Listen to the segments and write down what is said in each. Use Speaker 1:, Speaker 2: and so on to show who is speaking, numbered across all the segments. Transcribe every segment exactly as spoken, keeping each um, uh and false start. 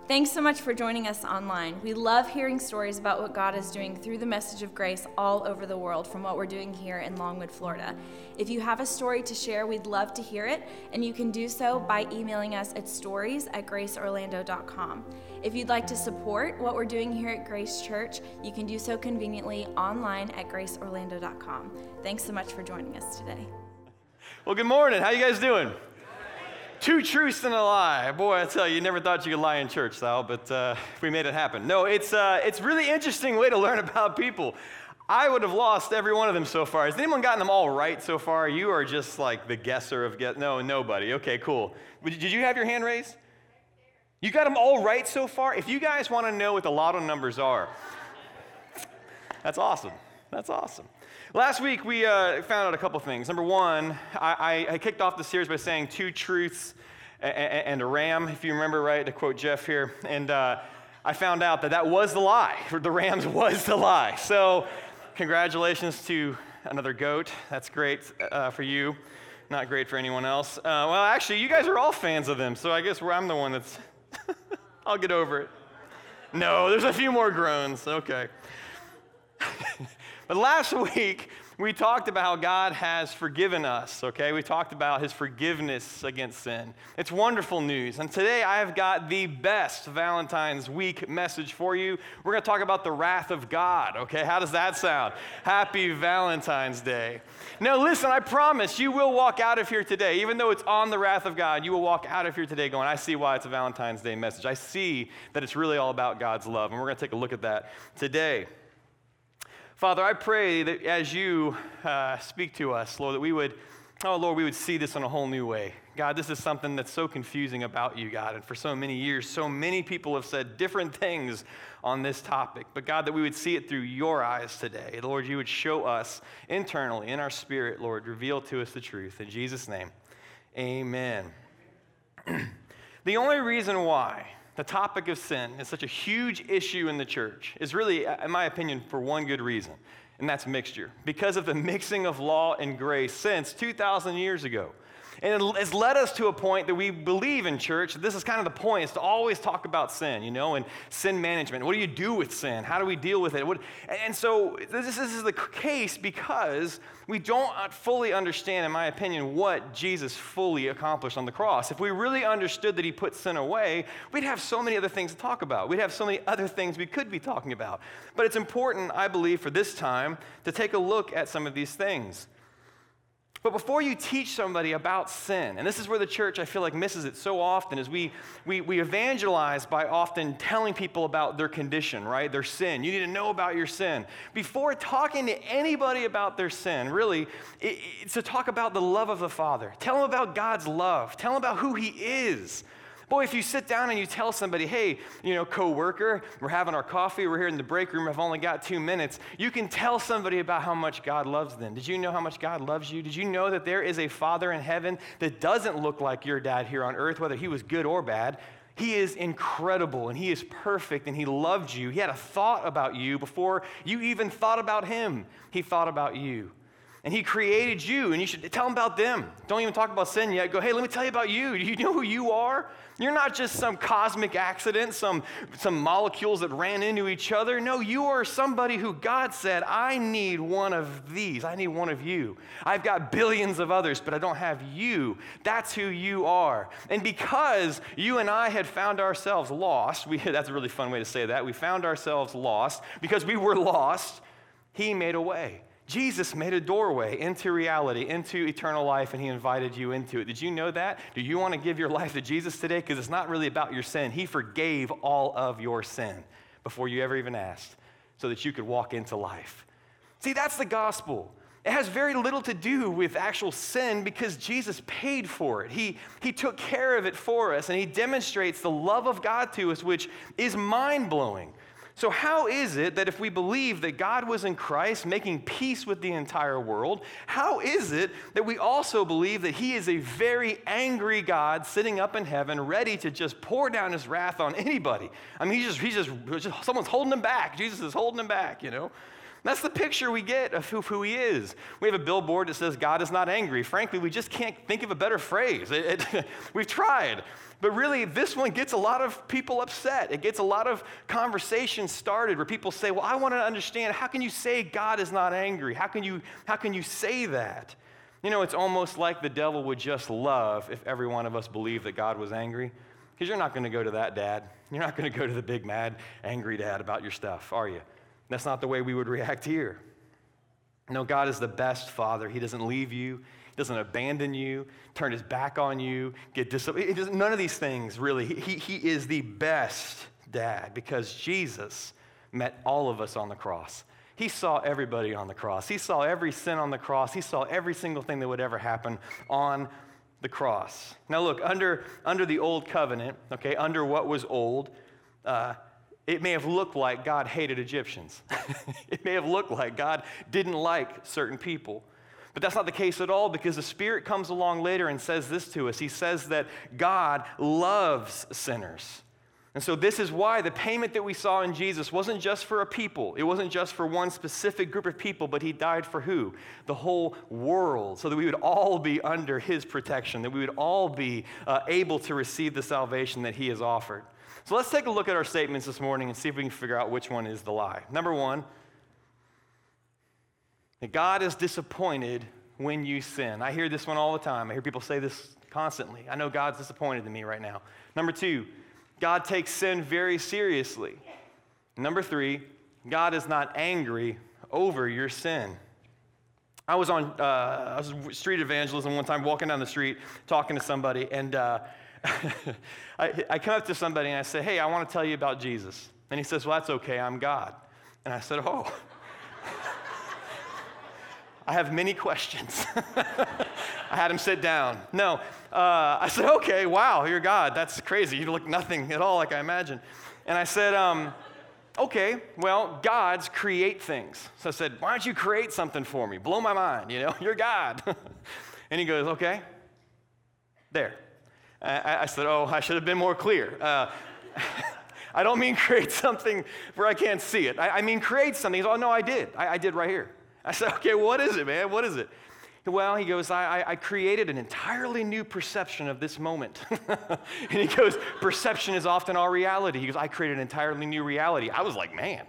Speaker 1: Thanks so much for joining us online. We love hearing stories about what God is doing through the message of grace all over the world from what we're doing here in Longwood, Florida. If you have a story to share, we'd love to hear it, and you can do so by emailing us at stories at grace orlando dot com. If you'd like to support what we're doing here at Grace Church, you can do so conveniently online at grace orlando dot com. Thanks so much for joining us today.
Speaker 2: Well, good morning. How you guys doing? Two truths and a lie. Boy, I tell you, you never thought you could lie in church, Sal, but uh, we made it happen. No, it's uh, it's really interesting way to learn about people. I would have lost every one of them so far. Has anyone gotten them all right so far? You are just like the guesser of guess. No, nobody. Okay, cool. Did you have your hand raised? You got them all right so far? If you guys want to know what the lotto numbers are, that's awesome. That's awesome. Last week, we uh, found out a couple things. Number one, I, I, I kicked off the series by saying two truths and, and a ram, if you remember right, to quote Jeff here. And uh, I found out that that was the lie. The rams was the lie. So congratulations to another goat. That's great uh, for you. Not great for anyone else. Uh, well, actually, you guys are all fans of them, so I guess I'm the one that's... I'll get over it. No, there's a few more groans. Okay. But last week, we talked about how God has forgiven us, okay? We talked about his forgiveness against sin. It's wonderful news. And today, I have got the best Valentine's week message for you. We're going to talk about the wrath of God, okay? How does that sound? Happy Valentine's Day. Now, listen, I promise you will walk out of here today, even though it's on the wrath of God, you will walk out of here today going, I see why it's a Valentine's Day message. I see that it's really all about God's love. And we're going to take a look at that today. Father, I pray that as you uh, speak to us, Lord, that we would, oh, Lord, we would see this in a whole new way. God, this is something that's so confusing about you, God, and for so many years, so many people have said different things on this topic. But God, that we would see it through your eyes today. Lord, you would show us internally, in our spirit, Lord, reveal to us the truth. In Jesus' name, amen. The only reason why the topic of sin is such a huge issue in the church is really, in my opinion, for one good reason, and that's mixture. Because of the mixing of law and grace since two thousand years ago. And it has led us to a point that we believe in church. This is kind of the point, is to always talk about sin, you know, and sin management. What do you do with sin? How do we deal with it? What, and so this, this is the case because we don't fully understand, in my opinion, what Jesus fully accomplished on the cross. If we really understood that he put sin away, we'd have so many other things to talk about. We'd have so many other things we could be talking about. But it's important, I believe, for this time to take a look at some of these things. But before you teach somebody about sin, and this is where the church, I feel like, misses it so often, is we, we, we evangelize by often telling people about their condition, right, their sin. You need to know about your sin. Before talking to anybody about their sin, really, it, it's to talk about the love of the Father. Tell them about God's love. Tell them about who he is. Boy, if you sit down and you tell somebody, hey, you know, coworker, we're having our coffee, we're here in the break room, I've only got two minutes, you can tell somebody about how much God loves them. Did you know how much God loves you? Did you know that there is a Father in heaven that doesn't look like your dad here on earth, whether he was good or bad? He is incredible, and he is perfect, and he loved you. He had a thought about you before you even thought about him. He thought about you. And he created you, and you should tell him about them. Don't even talk about sin yet. Go, hey, let me tell you about you. Do you know who you are? You're not just some cosmic accident, some, some molecules that ran into each other. No, you are somebody who God said, I need one of these. I need one of you. I've got billions of others, but I don't have you. That's who you are. And because you and I had found ourselves lost, we, that's a really fun way to say that. We found ourselves lost because we were lost. He made a way. Jesus made a doorway into reality, into eternal life, and he invited you into it. Did you know that? Do you want to give your life to Jesus today? Because it's not really about your sin. He forgave all of your sin before you ever even asked, so that you could walk into life. See, that's the gospel. It has very little to do with actual sin because Jesus paid for it. He, he took care of it for us, and he demonstrates the love of God to us, which is mind-blowing. So how is it that if we believe that God was in Christ making peace with the entire world, how is it that we also believe that he is a very angry God sitting up in heaven ready to just pour down his wrath on anybody? I mean, he's just, he's just, just someone's holding him back. Jesus is holding him back, you know? That's the picture we get of who, who he is. We have a billboard that says God is not angry. Frankly, we just can't think of a better phrase. It, it, we've tried. But really, this one gets a lot of people upset. It gets a lot of conversations started where people say, well, I want to understand, how can you say God is not angry? How can you, how can you say that? You know, it's almost like the devil would just love if every one of us believed that God was angry. Because you're not going to go to that dad. You're not going to go to the big, mad, angry dad about your stuff, are you? That's not the way we would react here. No, God is the best father. He doesn't leave you. He doesn't abandon you, turn his back on you, get disobedient. None of these things, really. He, he is the best dad because Jesus met all of us on the cross. He saw everybody on the cross. He saw every sin on the cross. He saw every single thing that would ever happen on the cross. Now look, under, under the old covenant, okay, under what was old, uh, it may have looked like God hated Egyptians. It may have looked like God didn't like certain people. But that's not the case at all because the Spirit comes along later and says this to us. He says that God loves sinners. And so this is why the payment that we saw in Jesus wasn't just for a people. It wasn't just for one specific group of people, but he died for who? The whole world, so that we would all be under his protection, that we would all be uh, able to receive the salvation that he has offered. So let's take a look at our statements this morning and see if we can figure out which one is the lie. Number one, that God is disappointed when you sin. I hear this one all the time. I hear people say this constantly. I know God's disappointed in me right now. Number two, God takes sin very seriously. Number three, God is not angry over your sin. I was on uh, I was street evangelism one time, walking down the street, talking to somebody, and uh, I, I come up to somebody and I say, hey, I want to tell you about Jesus. And he says, well, that's okay, I'm God. And I said, oh. I have many questions. I had him sit down. No, uh, I said, okay, wow, you're God. That's crazy. You look nothing at all like I imagined. And I said, um, okay, well, gods create things. So I said, why don't you create something for me? Blow my mind, you know, you're God. And he goes, okay, there. I, I said, oh, I should have been more clear. Uh, I don't mean create something where I can't see it. I, I mean create something. He goes, oh, no, I did. I, I did right here. I said, okay, what is it, man? What is it? Well, he goes, I, I created an entirely new perception of this moment. And he goes, perception is often our reality. He goes, I created an entirely new reality. I was like, man.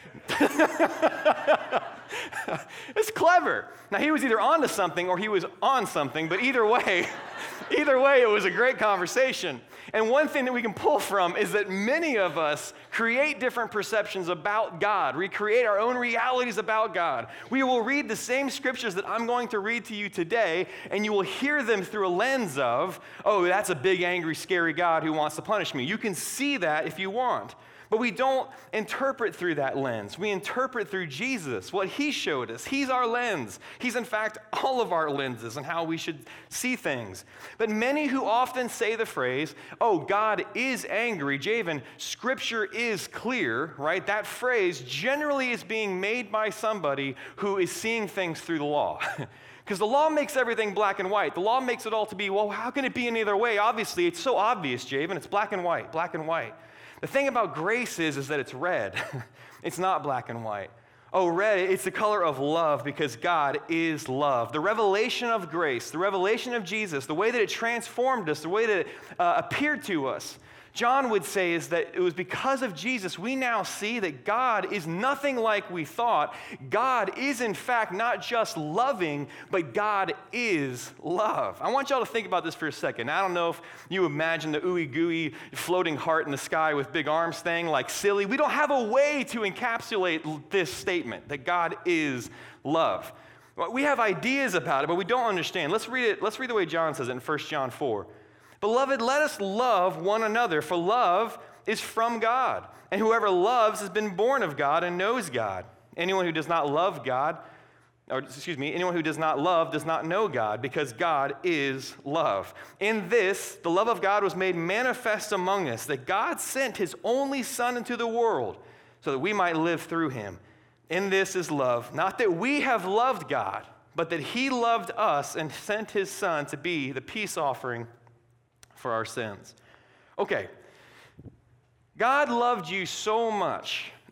Speaker 2: It's clever. Now, he was either onto something or he was on something, but either way, either way, it was a great conversation. And one thing that we can pull from is that many of us create different perceptions about God. We create our own realities about God. We will read the same scriptures that I'm going to read to you today, and you will hear them through a lens of, oh, that's a big, angry, scary God who wants to punish me. You can see that if you want. But we don't interpret through that lens. We interpret through Jesus, what he showed us. He's our lens. He's, in fact, all of our lenses and how we should see things. But many who often say the phrase, oh, God is angry, Javen, Scripture is clear, right? That phrase generally is being made by somebody who is seeing things through the law. Because the law makes everything black and white. The law makes it all to be, well, how can it be any other way? Obviously, it's so obvious, Javen. It's black and white, black and white. The thing about grace is, is that it's red. It's not black and white. Oh, red, it's the color of love because God is love. The revelation of grace, the revelation of Jesus, the way that it transformed us, the way that it uh, appeared to us, John would say is that it was because of Jesus we now see that God is nothing like we thought. God is in fact not just loving, but God is love. I want y'all to think about this for a second. I don't know if you imagine the ooey gooey floating heart in the sky with big arms thing like silly. We don't have a way to encapsulate this statement that God is love. We have ideas about it, but we don't understand. Let's read it. Let's read the way John says it in First John four. Beloved, let us love one another, for love is from God. And whoever loves has been born of God and knows God. Anyone who does not love God, or excuse me, anyone who does not love does not know God, because God is love. In this, the love of God was made manifest among us, that God sent his only Son into the world so that we might live through him. In this is love, not that we have loved God, but that he loved us and sent his Son to be the peace offering for our sins. Okay, God loved you so much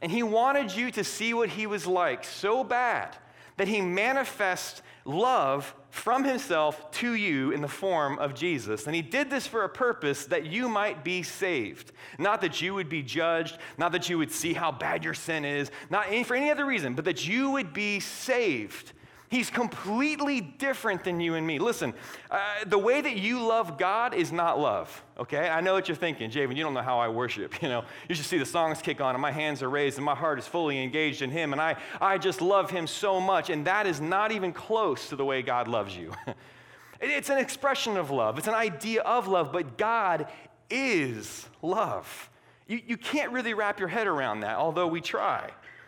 Speaker 2: And he wanted you to see what he was like so bad that he manifests love from himself to you in the form of Jesus. And he did this for a purpose that you might be saved. Not that you would be judged, not that you would see how bad your sin is, not any, for any other reason, but that you would be saved. He's completely different than you and me. Listen, uh, the way that you love God is not love, okay? I know what you're thinking, Javen, you don't know how I worship, you know. You should see the songs kick on and my hands are raised and my heart is fully engaged in him and I, I just love him so much, and that is not even close to the way God loves you. It's an expression of love. It's an idea of love, but God is love. You, you can't really wrap your head around that, although we try.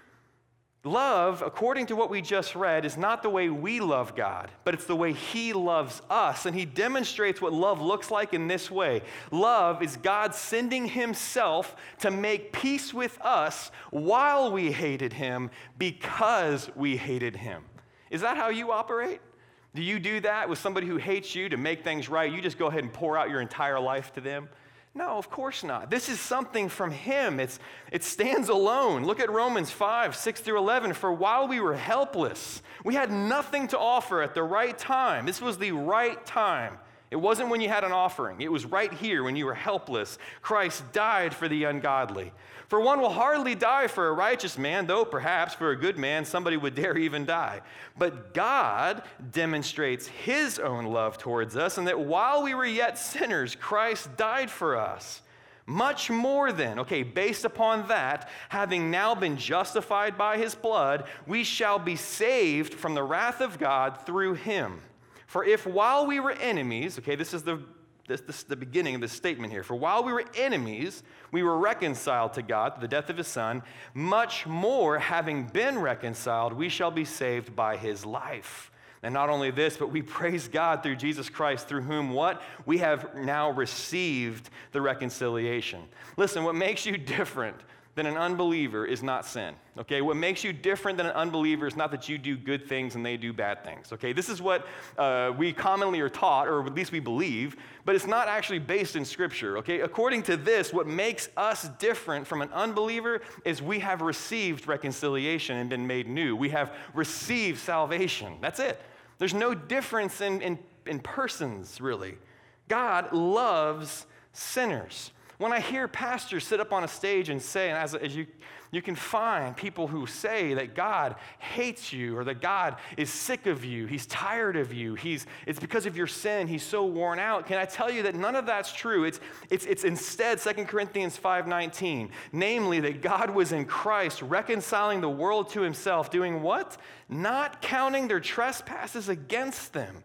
Speaker 2: Love, according to what we just read, is not the way we love God, but it's the way he loves us. And he demonstrates what love looks like in this way. Love is God sending himself to make peace with us while we hated him because we hated him. Is that how you operate? Do you do that with somebody who hates you to make things right? You just go ahead and pour out your entire life to them? No, of course not. This is something from him. It's, it stands alone. Look at Romans five, six through eleven. For while we were helpless, we had nothing to offer at the right time. This was the right time. It wasn't when you had an offering. It was right here when you were helpless. Christ died for the ungodly. For one will hardly die for a righteous man, though perhaps for a good man somebody would dare even die. But God demonstrates his own love towards us, and that while we were yet sinners, Christ died for us. Much more then, okay, based upon that, having now been justified by his blood, we shall be saved from the wrath of God through him. For if while we were enemies, okay, this is the This, this is the beginning of this statement here. For while we were enemies, we were reconciled to God through the death of his Son. Much more, having been reconciled, we shall be saved by his life. And not only this, but we praise God through Jesus Christ, through whom what? We have now received the reconciliation. Listen, what makes you different than an unbeliever is not sin, okay? What makes you different than an unbeliever is not that you do good things and they do bad things, okay? This is what uh, we commonly are taught, or at least we believe, but it's not actually based in Scripture, okay? According to this, what makes us different from an unbeliever is we have received reconciliation and been made new. We have received salvation. That's it. There's no difference in, in, in persons, really. God loves sinners. When I hear pastors sit up on a stage and say, and as, as you, you can find people who say that God hates you or that God is sick of you, he's tired of you, he's, it's because of your sin, he's so worn out. Can I tell you that none of that's true? It's, it's, it's instead Second Corinthians five nineteen, namely that God was in Christ reconciling the world to himself, doing what? Not counting their trespasses against them.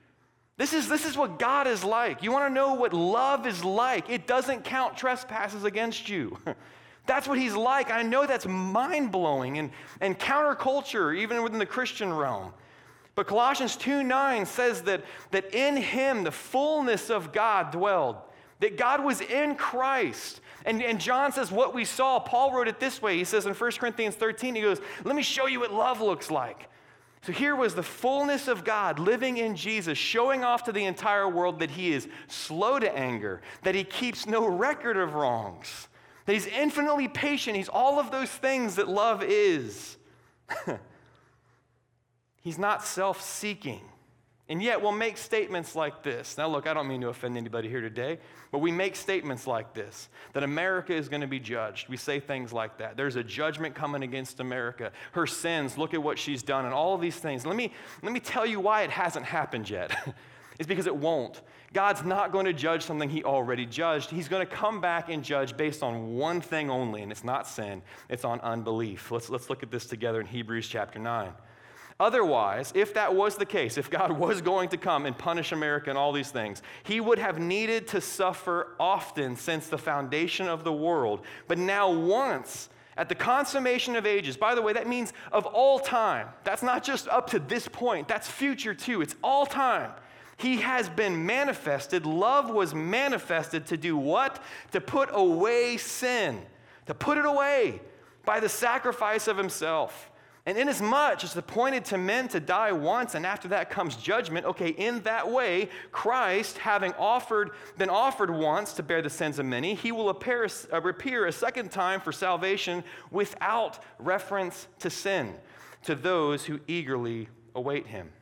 Speaker 2: This is, this is what God is like. You want to know what love is like? It doesn't count trespasses against you. That's what he's like. I know that's mind-blowing and, and counterculture, even within the Christian realm. But Colossians two nine says that, that in him the fullness of God dwelled, that God was in Christ. And, and John says what we saw, Paul wrote it this way. He says in First Corinthians thirteen, he goes, let me show you what love looks like. So here was the fullness of God living in Jesus, showing off to the entire world that he is slow to anger, that he keeps no record of wrongs, that he's infinitely patient. He's all of those things that love is. He's not self-seeking. And yet we'll make statements like this. Now look, I don't mean to offend anybody here today, but we make statements like this, that America is going to be judged. We say things like that. There's a judgment coming against America. Her sins, look at what she's done, and all of these things. Let me, let me tell you why it hasn't happened yet. It's because it won't. God's not going to judge something he already judged. He's going to come back and judge based on one thing only, and it's not sin. It's on unbelief. Let's, let's look at this together in Hebrews chapter nine. Otherwise, if that was the case, if God was going to come and punish America and all these things, he would have needed to suffer often since the foundation of the world. But now once, at the consummation of ages, by the way, that means of all time. That's not just up to this point. That's future too. It's all time. He has been manifested. Love was manifested to do what? To put away sin. To put it away by the sacrifice of himself. And inasmuch as it's appointed to men to die once, and after that comes judgment, okay, in that way, Christ, having offered, been offered once to bear the sins of many, he will appear, uh, appear a second time for salvation without reference to sin, to those who eagerly await him.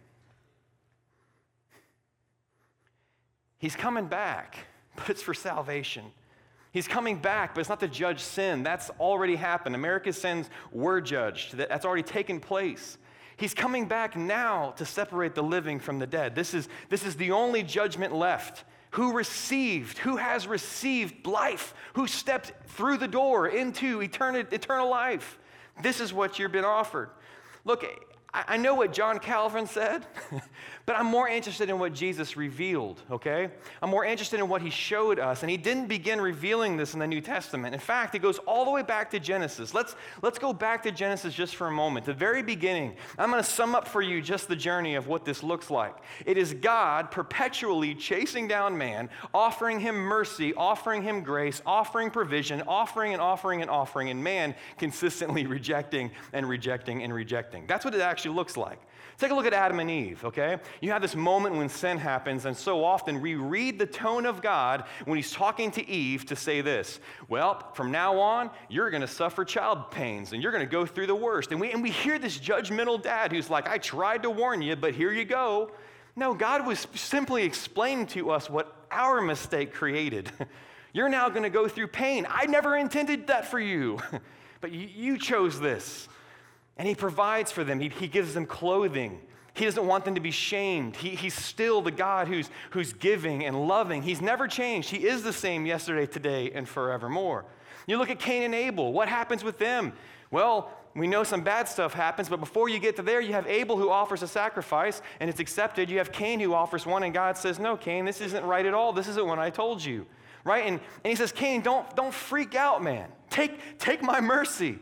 Speaker 2: He's coming back, but it's for salvation. He's coming back, but it's not to judge sin. That's already happened. America's sins were judged. That's already taken place. He's coming back now to separate the living from the dead. This is, this is the only judgment left. Who received, who has received life, who stepped through the door into eternal, eternal life. This is what you've been offered. Look, I know what John Calvin said, but I'm more interested in what Jesus revealed, okay? I'm more interested in what he showed us, and he didn't begin revealing this in the New Testament. In fact, it goes all the way back to Genesis. Let's, let's go back to Genesis just for a moment. The very beginning, I'm going to sum up for you just the journey of what this looks like. It is God perpetually chasing down man, offering him mercy, offering him grace, offering provision, offering and offering and offering, and man consistently rejecting and rejecting and rejecting. That's what it actually actually looks like. Take a look at Adam and Eve, okay? You have this moment when sin happens, and so often we read the tone of God when he's talking to Eve to say this: well, from now on, you're going to suffer child pains, and you're going to go through the worst. And we, and we hear this judgmental dad who's like, I tried to warn you, but here you go. No, God was simply explaining to us what our mistake created. You're now going to go through pain. I never intended that for you, but you, you chose this. And he provides for them. He, he gives them clothing. He doesn't want them to be shamed. He, he's still the God who's, who's giving and loving. He's never changed. He is the same yesterday, today, and forevermore. You look at Cain and Abel. What happens with them? Well, we know some bad stuff happens, but before you get to there, you have Abel who offers a sacrifice, and it's accepted. You have Cain who offers one, and God says, no, Cain, this isn't right at all. This isn't what I told you, right? And, and he says, Cain, don't, don't freak out, man. Take, take my mercy.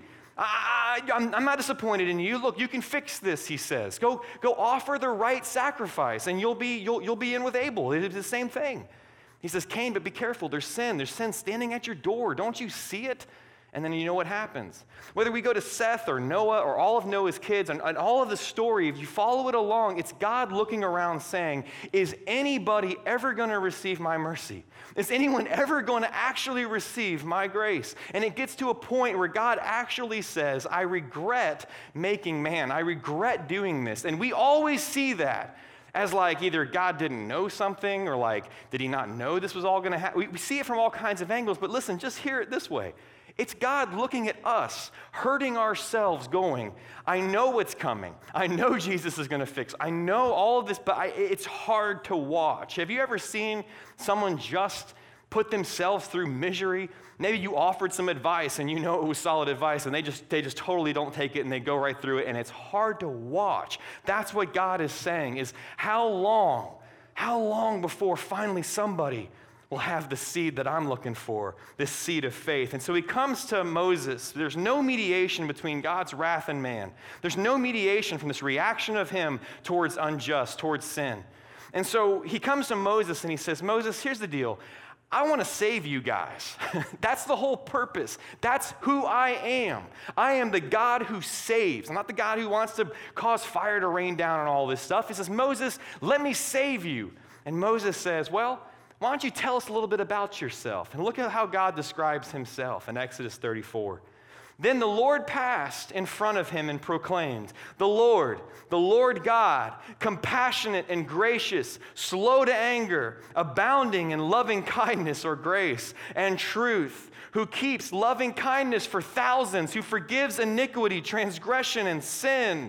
Speaker 2: I, I'm, I'm not disappointed in you. Look, you can fix this, he says. Go, go offer the right sacrifice, and you'll be, you'll, you'll be in with Abel. It's the same thing. He says, Cain, but be careful. There's sin. There's sin standing at your door. Don't you see it? And then you know what happens. Whether we go to Seth or Noah or all of Noah's kids and, and all of the story, if you follow it along, it's God looking around saying, is anybody ever going to receive my mercy? Is anyone ever going to actually receive my grace? And it gets to a point where God actually says, I regret making man. I regret doing this. And we always see that as like either God didn't know something or like, did he not know this was all going to happen? We, we see it from all kinds of angles, but listen, just hear it this way. It's God looking at us, hurting ourselves, going, I know what's coming. I know Jesus is going to fix. I know all of this, but I, it's hard to watch. Have you ever seen someone just put themselves through misery? Maybe you offered some advice and you know it was solid advice and they just they just totally don't take it and they go right through it and it's hard to watch. That's what God is saying is how long, how long before finally somebody will have the seed that I'm looking for, this seed of faith. And so he comes to Moses. There's no mediation between God's wrath and man. There's no mediation from this reaction of him towards unjust, towards sin. And so he comes to Moses and he says, Moses, here's the deal. I want to save you guys. That's the whole purpose. That's who I am. I am the God who saves. I'm not the God who wants to cause fire to rain down on all this stuff. He says, Moses, let me save you. And Moses says, well, why don't you tell us a little bit about yourself? And look at how God describes himself in Exodus thirty-four. Then the Lord passed in front of him and proclaimed, the Lord, the Lord God, compassionate and gracious, slow to anger, abounding in loving kindness or grace and truth, who keeps loving kindness for thousands, who forgives iniquity, transgression, and sin.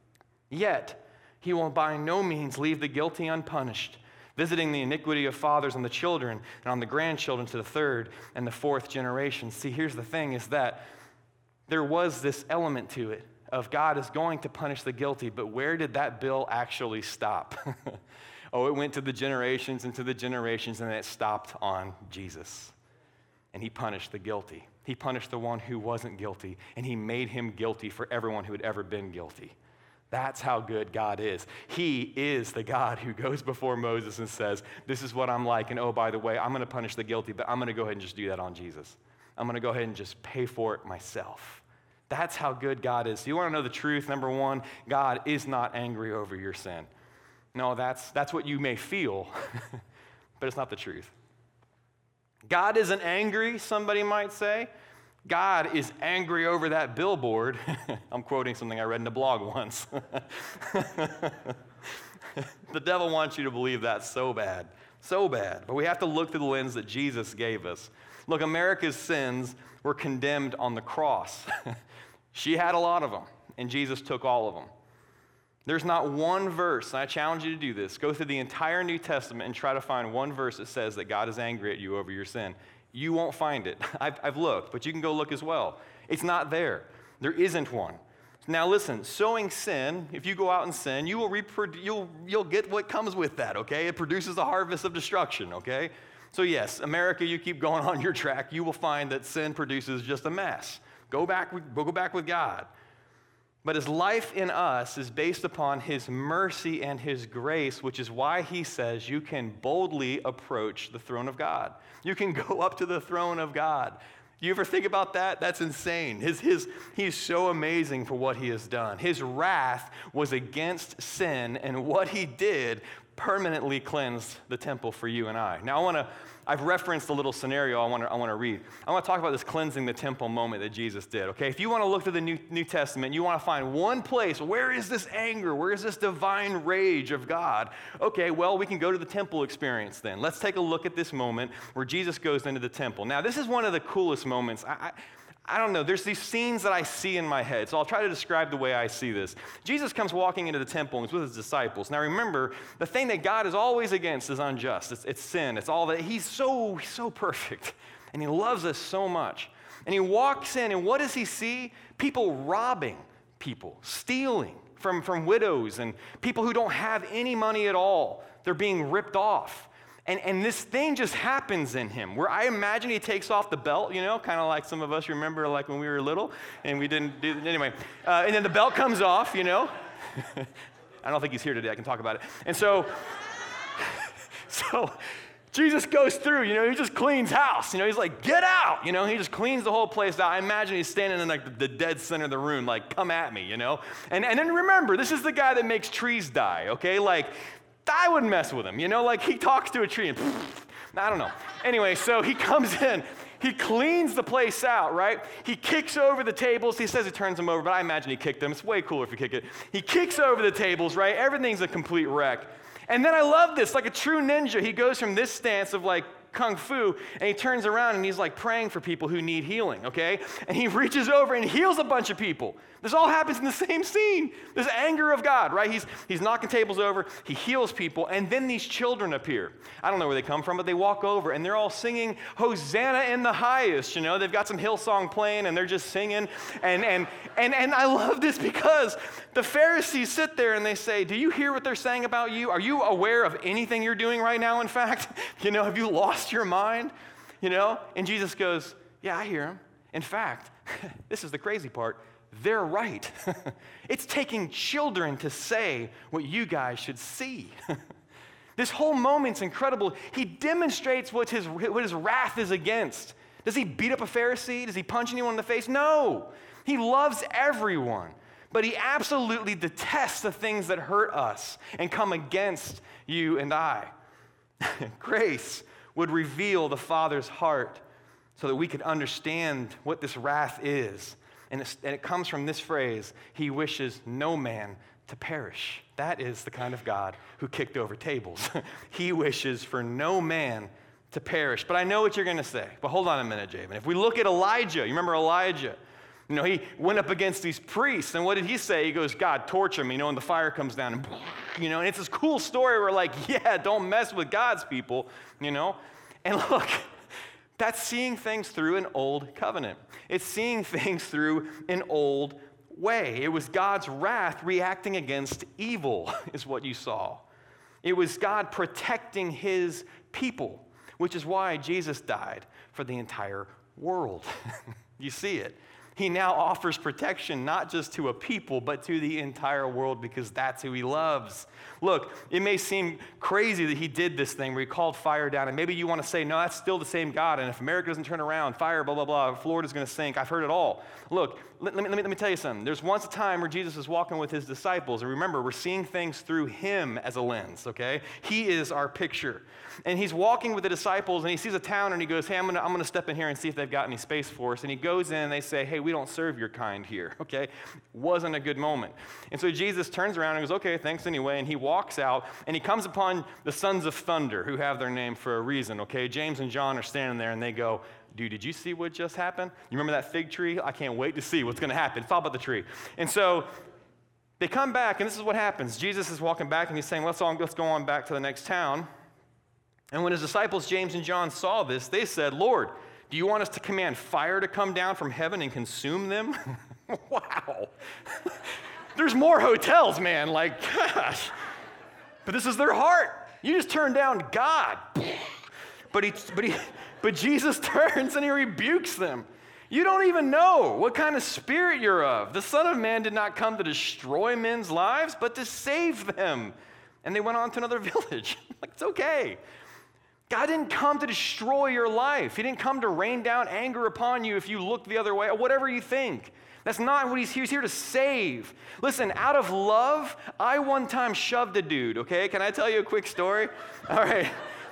Speaker 2: Yet he will by no means leave the guilty unpunished, visiting the iniquity of fathers on the children and on the grandchildren to the third and the fourth generation. See, here's the thing is that there was this element to it of God is going to punish the guilty, but where did that bill actually stop? Oh, it went to the generations and to the generations, and it stopped on Jesus. And he punished the guilty. He punished the one who wasn't guilty, and he made him guilty for everyone who had ever been guilty. That's how good God is. He is the God who goes before Moses and says, this is what I'm like, and oh, by the way, I'm going to punish the guilty, but I'm going to go ahead and just do that on Jesus. I'm going to go ahead and just pay for it myself. That's how good God is. So you want to know the truth? Number one, God is not angry over your sin. No, that's, that's what you may feel, but it's not the truth. God isn't angry, somebody might say. God is angry over that billboard. I'm quoting something I read in a blog once. The devil wants you to believe that so bad, so bad. But we have to look through the lens that Jesus gave us. Look, America's sins were condemned on the cross. She had a lot of them, and Jesus took all of them. There's not one verse, and I challenge you to do this. Go through the entire New Testament and try to find one verse that says that God is angry at you over your sin. You won't find it. I've, I've looked, but you can go look as well. It's not there. There isn't one. Now listen, sowing sin, if you go out and sin, you will reprodu- you'll, you'll get what comes with that, okay? It produces a harvest of destruction, okay? So yes, America, you keep going on your track, you will find that sin produces just a mess. Go back, go back with God. But his life in us is based upon his mercy and his grace, which is why he says you can boldly approach the throne of God. You can go up to the throne of God. You ever think about that? That's insane. His, his, he's so amazing for what he has done. His wrath was against sin, and what he did permanently cleansed the temple for you and I. Now I want to, I've referenced a little scenario I want to I want to read. I want to talk about this cleansing the temple moment that Jesus did, okay? If you want to look through the New, New Testament, you want to find one place, where is this anger? Where is this divine rage of God? Okay, well, we can go to the temple experience then. Let's take a look at this moment where Jesus goes into the temple. Now, this is one of the coolest moments. I, I I don't know, there's these scenes that I see in my head, so I'll try to describe the way I see this. Jesus comes walking into the temple and he's with his disciples. Now remember, the thing that God is always against is unjust. It's, it's sin. It's all that. He's so, so perfect, and he loves us so much. And he walks in, and what does he see? People robbing people, stealing from, from widows and people who don't have any money at all. They're being ripped off. And, and this thing just happens in him, where I imagine he takes off the belt, you know, kind of like some of us remember like when we were little, and we didn't do, anyway. Uh, and then the belt comes off, you know. I don't think he's here today, I can talk about it. And so, so Jesus goes through, you know, he just cleans house, you know, he's like, get out, you know, he just cleans the whole place out. I imagine he's standing in like the, the dead center of the room, like, come at me, you know. And, and then remember, this is the guy that makes trees die, okay, like, I wouldn't mess with him, you know, like he talks to a tree and poof, I don't know. Anyway, so he comes in, he cleans the place out, right? He kicks over the tables. He says he turns them over, but I imagine he kicked them. It's way cooler if you kick it. He kicks over the tables, right? Everything's a complete wreck. And then I love this, like a true ninja, he goes from this stance of like kung fu, and he turns around and he's like praying for people who need healing, okay? And he reaches over and heals a bunch of people. This all happens in the same scene. This anger of God, right? He's, he's knocking tables over, he heals people, and then these children appear. I don't know where they come from, but they walk over and they're all singing Hosanna in the highest, you know? They've got some Hillsong playing and they're just singing. And, and, and, and I love this because the Pharisees sit there and they say, do you hear what they're saying about you? Are you aware of anything you're doing right now, in fact? You know, have you lost your mind? You know? And Jesus goes, yeah, I hear him. In fact, this is the crazy part. They're right. It's taking children to say what you guys should see. This whole moment's incredible. He demonstrates what his, what his wrath is against. Does he beat up a Pharisee? Does he punch anyone in the face? No. He loves everyone. But he absolutely detests the things that hurt us and come against you and I. Grace would reveal the Father's heart so that we could understand what this wrath is. And, and it comes from this phrase, he wishes no man to perish. That is the kind of God who kicked over tables. He wishes for no man to perish. But I know what you're going to say. But hold on a minute, Javen. If we look at Elijah, you remember Elijah? You know, he went up against these priests, and what did he say? He goes, God, torture them, you know, and the fire comes down, and, you know, and it's this cool story where, like, yeah, don't mess with God's people, you know? And look, that's seeing things through an old covenant. It's seeing things through an old way. It was God's wrath reacting against evil, is what you saw. It was God protecting his people, which is why Jesus died for the entire world. You see it. He now offers protection not just to a people, but to the entire world because that's who he loves. Look, it may seem crazy that he did this thing where he called fire down, and maybe you want to say, no, that's still the same God, and if America doesn't turn around, fire, blah, blah, blah, Florida's going to sink. I've heard it all. Look, let, let, me, let me tell you something. There's once a time where Jesus is walking with his disciples, and remember, we're seeing things through him as a lens, okay? He is our picture. And he's walking with the disciples, and he sees a town, and he goes, hey, I'm going to I'm gonna step in here and see if they've got any space for us. And he goes in, and they say, hey, we don't serve your kind here, okay? Wasn't a good moment. And so Jesus turns around and goes, okay, thanks anyway, and he walks out, and he comes upon the sons of thunder, who have their name for a reason, okay? James and John are standing there, and they go, dude, did you see what just happened? You remember that fig tree? I can't wait to see what's going to happen. It's all about the tree. And so they come back, and this is what happens. Jesus is walking back, and he's saying, let's, all, let's go on back to the next town. And when his disciples, James and John, saw this, they said, Lord, do you want us to command fire to come down from heaven and consume them? Wow. There's more hotels, man. Like, gosh. But this is their heart. You just turn down God. But he, but he, but Jesus turns and he rebukes them. You don't even know what kind of spirit you're of. The Son of Man did not come to destroy men's lives, but to save them. And they went on to another village. Like, it's okay. God didn't come to destroy your life. He didn't come to rain down anger upon you if you look the other way, or whatever you think. That's not what he's here. He's here to save. Listen, out of love, I one time shoved a dude, okay? Can I tell you a quick story? All right.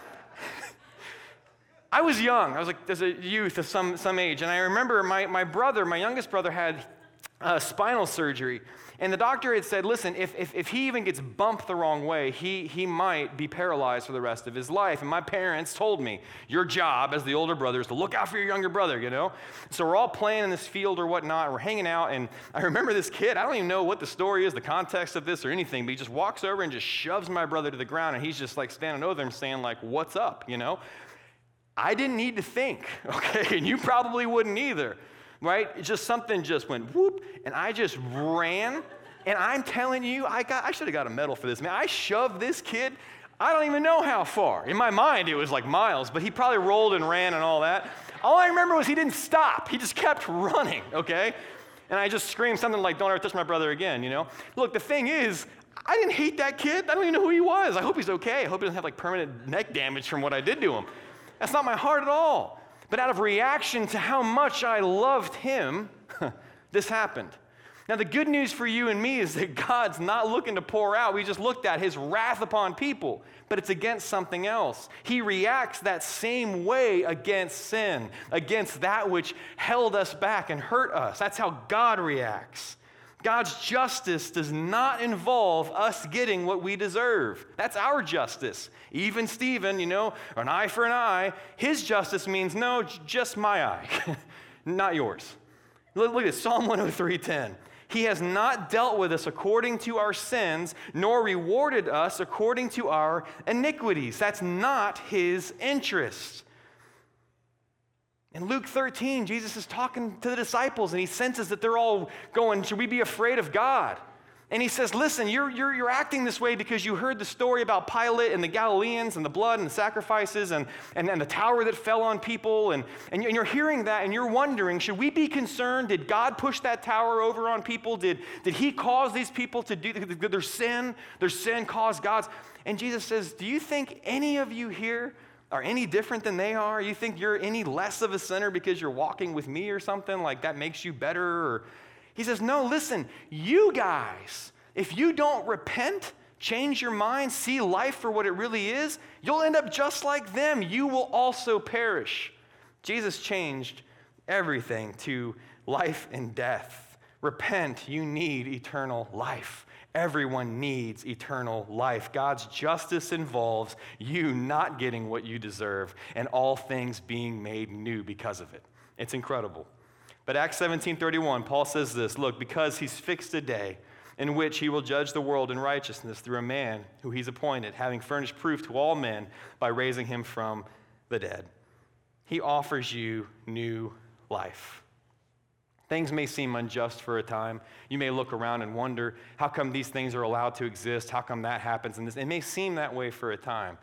Speaker 2: I was young. I was like, as a youth of some, some age, and I remember my, my brother, my youngest brother, had uh, spinal surgery. And the doctor had said, listen, if, if, if he even gets bumped the wrong way, he, he might be paralyzed for the rest of his life. And my parents told me, your job as the older brother is to look out for your younger brother, you know? So we're all playing in this field or whatnot, and we're hanging out, and I remember this kid, I don't even know what the story is, the context of this or anything, but he just walks over and just shoves my brother to the ground, and he's just like standing over him saying like, what's up, you know? I didn't need to think, okay? And you probably wouldn't either. Right? It just something just went whoop, and I just ran, and I'm telling you, I got I should have got a medal for this, man. I shoved this kid, I don't even know how far. In my mind, it was like miles, but he probably rolled and ran and all that. All I remember was he didn't stop. He just kept running, okay? And I just screamed something like, don't ever touch my brother again, you know? Look, the thing is, I didn't hate that kid. I don't even know who he was. I hope he's okay. I hope he doesn't have like permanent neck damage from what I did to him. That's not my heart at all. But out of reaction to how much I loved him, this happened. Now, the good news for you and me is that God's not looking to pour out. We just looked at his wrath upon people, but it's against something else. He reacts that same way against sin, against that which held us back and hurt us. That's how God reacts. God's justice does not involve us getting what we deserve. That's our justice. Even Stephen, you know, an eye for an eye, his justice means, no, just my eye, not yours. Look, look at this, Psalm one oh three ten. He has not dealt with us according to our sins, nor rewarded us according to our iniquities. That's not his interest. In Luke thirteen, Jesus is talking to the disciples, and he senses that they're all going, should we be afraid of God? And he says, listen, you're, you're, you're acting this way because you heard the story about Pilate and the Galileans and the blood and the sacrifices and, and, and the tower that fell on people. And, and you're hearing that, and you're wondering, should we be concerned? Did God push that tower over on people? Did, did he cause these people to do their sin? Their sin caused God's. And Jesus says, do you think any of you here are any different than they are? You think you're any less of a sinner because you're walking with me or something? Like that makes you better? Or he says, no, listen, you guys, if you don't repent, change your mind, see life for what it really is, you'll end up just like them. You will also perish. Jesus changed everything to life and death. Repent, you need eternal life. Everyone needs eternal life. God's justice involves you not getting what you deserve and all things being made new because of it. It's incredible. But Acts seventeen thirty-one, Paul says this, look, because he's fixed a day in which he will judge the world in righteousness through a man who he's appointed, having furnished proof to all men by raising him from the dead. He offers you new life. Things may seem unjust for a time. You may look around and wonder, how come these things are allowed to exist? How come that happens? And this, it may seem that way for a time.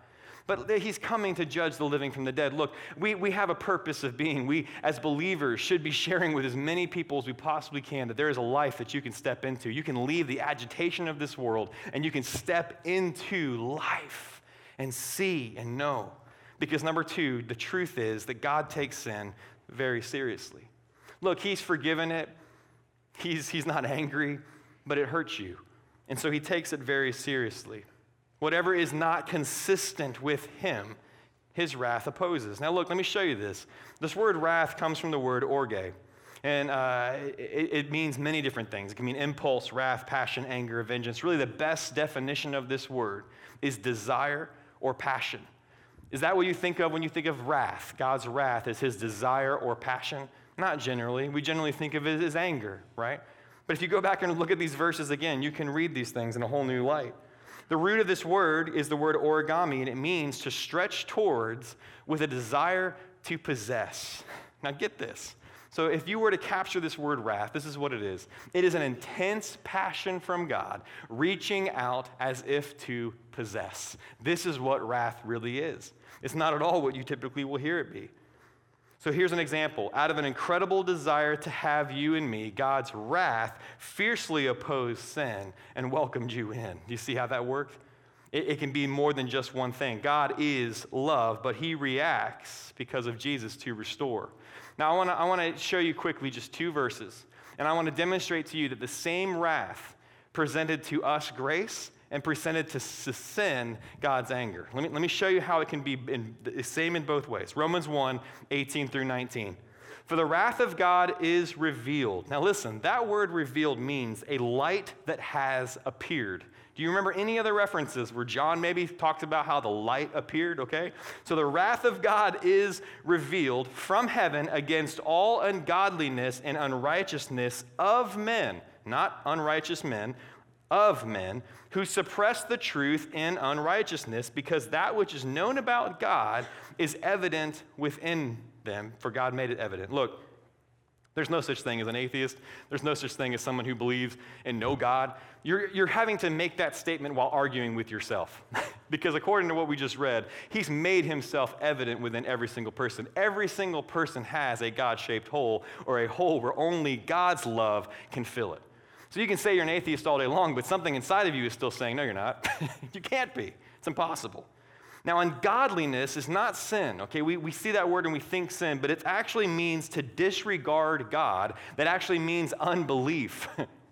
Speaker 2: but he's coming to judge the living from the dead. Look, we, we have a purpose of being. We, as believers, should be sharing with as many people as we possibly can that there is a life that you can step into. You can leave the agitation of this world, and you can step into life and see and know. Because number two, the truth is that God takes sin very seriously. Look, he's forgiven it. He's, he's not angry, but it hurts you. And so he takes it very seriously. Whatever is not consistent with him, his wrath opposes. Now look, let me show you this. This word wrath comes from the word orge. And uh, it, it means many different things. It can mean impulse, wrath, passion, anger, vengeance. Really the best definition of this word is desire or passion. Is that what you think of when you think of wrath? God's wrath is his desire or passion? Not generally. We generally think of it as anger, right? But if you go back and look at these verses again, you can read these things in a whole new light. The root of this word is the word origami, and it means to stretch towards with a desire to possess. Now get this. So if you were to capture this word wrath, this is what it is. It is an intense passion from God, reaching out as if to possess. This is what wrath really is. It's not at all what you typically will hear it be. So here's an example. Out of an incredible desire to have you and me, God's wrath fiercely opposed sin and welcomed you in. Do you see how that worked? It, it can be more than just one thing. God is love, but he reacts because of Jesus to restore. Now I want to I want to show you quickly just two verses, and I want to demonstrate to you that the same wrath presented to us grace and presented to sin God's anger. Let me, let me show you how it can be in, the same in both ways. Romans one, eighteen through nineteen. For the wrath of God is revealed. Now listen, that word revealed means a light that has appeared. Do you remember any other references where John maybe talked about how the light appeared, okay? So the wrath of God is revealed from heaven against all ungodliness and unrighteousness of men, not unrighteous men, of men who suppress the truth in unrighteousness, because that which is known about God is evident within them, for God made it evident. Look, there's no such thing as an atheist. There's no such thing as someone who believes in no God. You're, you're having to make that statement while arguing with yourself. Because according to what we just read, he's made himself evident within every single person. Every single person has a God-shaped hole, or a hole where only God's love can fill it. So you can say you're an atheist all day long, but something inside of you is still saying, no, you're not. You can't be. It's impossible. Now, ungodliness is not sin, okay? We, we see that word and we think sin, but it actually means to disregard God. That actually means unbelief.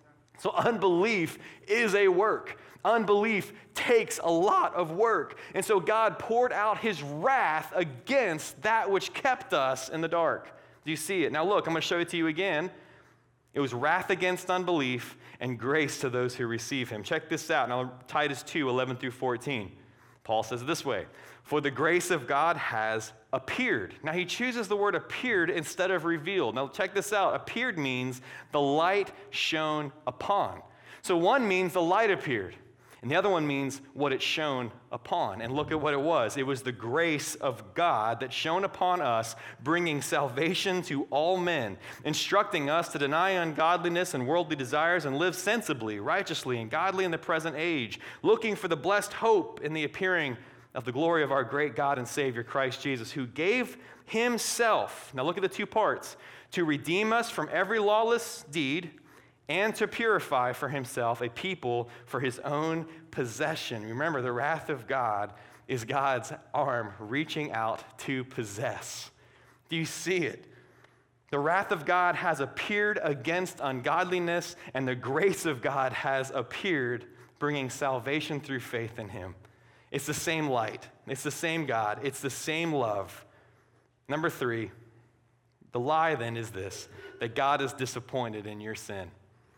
Speaker 2: So unbelief is a work. Unbelief takes a lot of work. And so God poured out his wrath against that which kept us in the dark. Do you see it? Now look, I'm going to show it to you again. It was wrath against unbelief and grace to those who receive him. Check this out. Now, Titus two, eleven through fourteen. Paul says it this way, for the grace of God has appeared. Now, he chooses the word appeared instead of revealed. Now, check this out. Appeared means the light shone upon. So one means the light appeared, and the other one means what it shone upon. And look at what it was. It was the grace of God that shone upon us, bringing salvation to all men, instructing us to deny ungodliness and worldly desires and live sensibly, righteously, and godly in the present age, looking for the blessed hope in the appearing of the glory of our great God and Savior, Christ Jesus, who gave himself, now look at the two parts, to redeem us from every lawless deed, and to purify for himself a people for his own possession. Remember, the wrath of God is God's arm reaching out to possess. Do you see it? The wrath of God has appeared against ungodliness, and the grace of God has appeared, bringing salvation through faith in him. It's the same light. It's the same God. It's the same love. Number three, the lie then is this, that God is disappointed in your sin.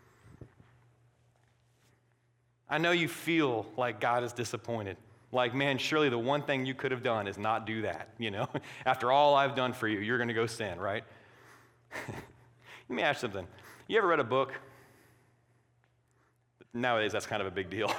Speaker 2: I know you feel like God is disappointed. Like, man, surely the one thing you could have done is not do that, you know? After all I've done for you, you're going to go sin, right? Let me ask you something. You ever read a book? Nowadays, that's kind of a big deal.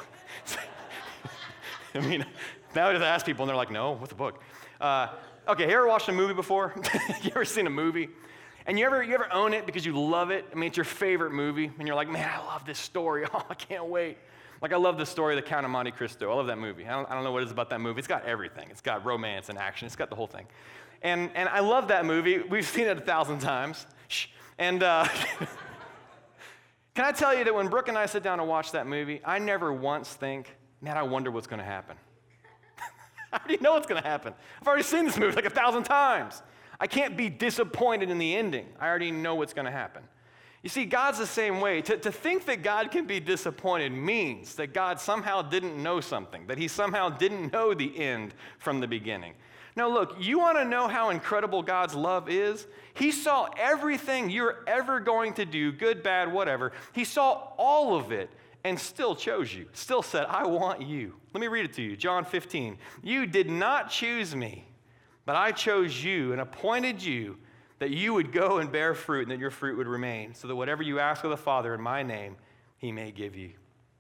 Speaker 2: I mean, nowadays I ask people, and they're like, no, what's a book? Uh, okay, you ever watched a movie before? You ever seen a movie? And you ever, you ever own it because you love it? I mean, it's your favorite movie, and you're like, man, I love this story. Oh, I can't wait. Like, I love the story of The Count of Monte Cristo. I love that movie. I don't, I don't know what it is about that movie. It's got everything. It's got romance and action. It's got the whole thing. And, and I love that movie. We've seen it a thousand times. Shh. And uh, can I tell you that when Brooke and I sit down and watch that movie, I never once think, man, I wonder what's going to happen. I already know what's going to happen. I've already seen this movie like a thousand times. I can't be disappointed in the ending. I already know what's going to happen. You see, God's the same way. To, to think that God can be disappointed means that God somehow didn't know something, that he somehow didn't know the end from the beginning. Now look, you want to know how incredible God's love is? He saw everything you're ever going to do, good, bad, whatever. He saw all of it and still chose you, still said, I want you. Let me read it to you, John fifteen. You did not choose me, but I chose you and appointed you that you would go and bear fruit and that your fruit would remain, so that whatever you ask of the Father in my name, he may give you.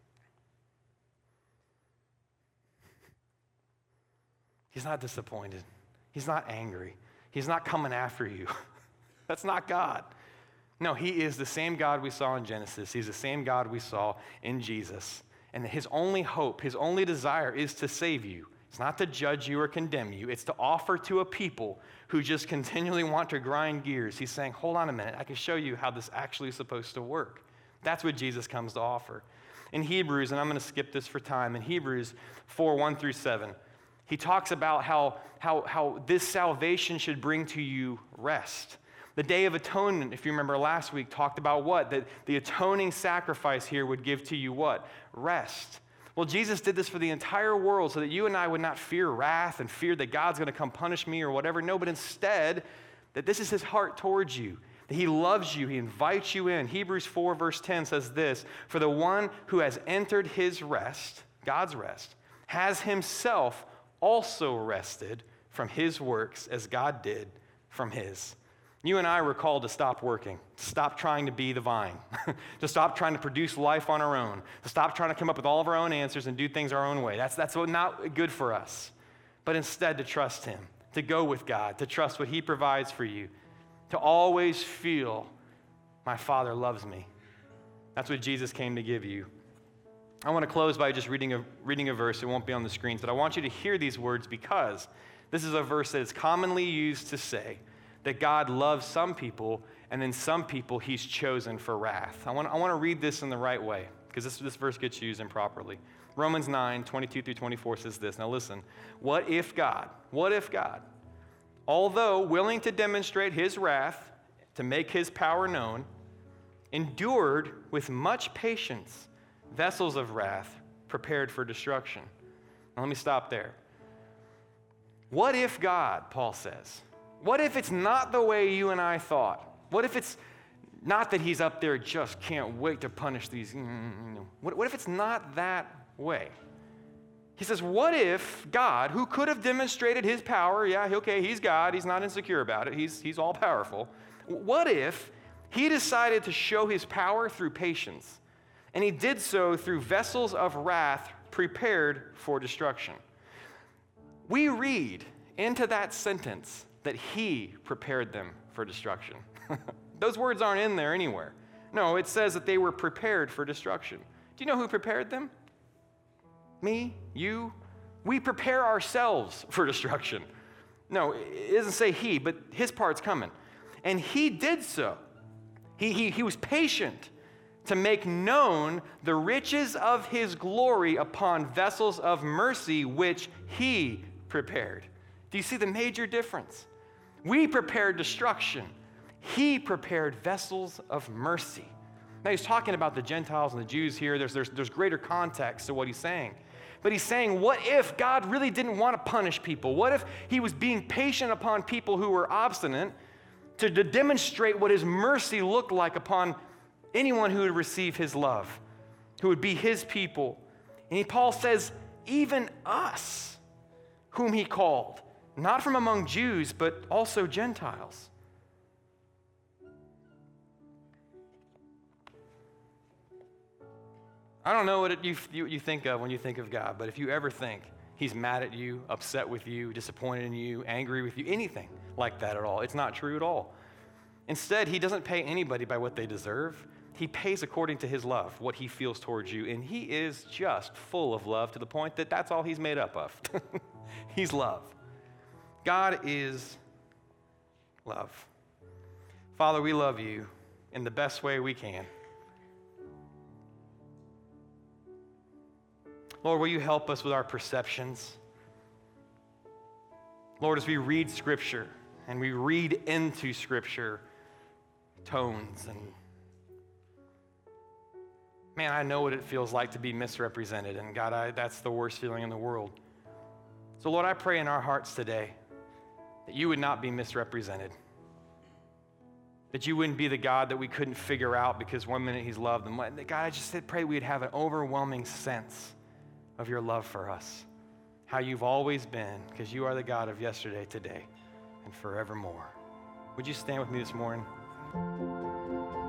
Speaker 2: He's not disappointed. He's not angry. He's not coming after you. That's not God. No, he is the same God we saw in Genesis. He's the same God we saw in Jesus. And his only hope, his only desire is to save you. It's not to judge you or condemn you. It's to offer to a people who just continually want to grind gears. He's saying, hold on a minute. I can show you how this actually is supposed to work. That's what Jesus comes to offer. In Hebrews, and I'm going to skip this for time, in Hebrews four, one through seven, he talks about how, how, how this salvation should bring to you rest. The Day of Atonement, if you remember last week, talked about what? That the atoning sacrifice here would give to you what? Rest. Well, Jesus did this for the entire world so that you and I would not fear wrath and fear that God's going to come punish me or whatever. No, but instead, that this is his heart towards you, that he loves you, he invites you in. Hebrews four, verse ten says this, for the one who has entered his rest, God's rest, has himself also rested from his works as God did from his. You and I were called to stop working, to stop trying to be the vine, to stop trying to produce life on our own, to stop trying to come up with all of our own answers and do things our own way. That's, that's not good for us. But instead to trust him, to go with God, to trust what he provides for you, to always feel, my Father loves me. That's what Jesus came to give you. I want to close by just reading a, reading a verse. It won't be on the screens, but I want you to hear these words because this is a verse that is commonly used to say that God loves some people, and then some people he's chosen for wrath. I want, I want to read this in the right way, because this, this verse gets used improperly. Romans nine, twenty-two through twenty-four says this. Now listen, what if God, what if God, although willing to demonstrate his wrath, to make his power known, endured with much patience vessels of wrath prepared for destruction? Now let me stop there. What if God, Paul says, what if it's not the way you and I thought? What if it's not that he's up there just can't wait to punish these? What, what if it's not that way? He says, what if God, who could have demonstrated his power, yeah, okay, he's God, he's not insecure about it, he's, he's all powerful. What if he decided to show his power through patience, and he did so through vessels of wrath prepared for destruction? We read into that sentence that he prepared them for destruction. Those words aren't in there anywhere. No, it says that they were prepared for destruction. Do you know who prepared them? Me? You? We prepare ourselves for destruction. No, it doesn't say he, but his part's coming. And he did so. He, he, he was patient to make known the riches of his glory upon vessels of mercy, which he prepared. Do you see the major difference? We prepared destruction. He prepared vessels of mercy. Now he's talking about the Gentiles and the Jews here. There's, there's, there's greater context to what he's saying. But he's saying, what if God really didn't want to punish people? What if he was being patient upon people who were obstinate to, to demonstrate what his mercy looked like upon anyone who would receive his love, who would be his people? And he, Paul says, even us, whom he called, not from among Jews, but also Gentiles. I don't know what it, you, you, you think of when you think of God, but if you ever think he's mad at you, upset with you, disappointed in you, angry with you, anything like that at all, it's not true at all. Instead, he doesn't pay anybody by what they deserve. he pays according to his love, what he feels towards you. And he is just full of love to the point that that's all he's made up of. He's love. God is love. Father, we love you in the best way we can. Lord, will you help us with our perceptions? Lord, as we read Scripture and we read into Scripture tones and man, I know what it feels like to be misrepresented, and God, I, that's the worst feeling in the world. So Lord, I pray in our hearts today that you would not be misrepresented, that you wouldn't be the God that we couldn't figure out because one minute he's loved, and God, I just pray we'd have an overwhelming sense of your love for us, how you've always been, because you are the God of yesterday, today, and forevermore. Would you stand with me this morning?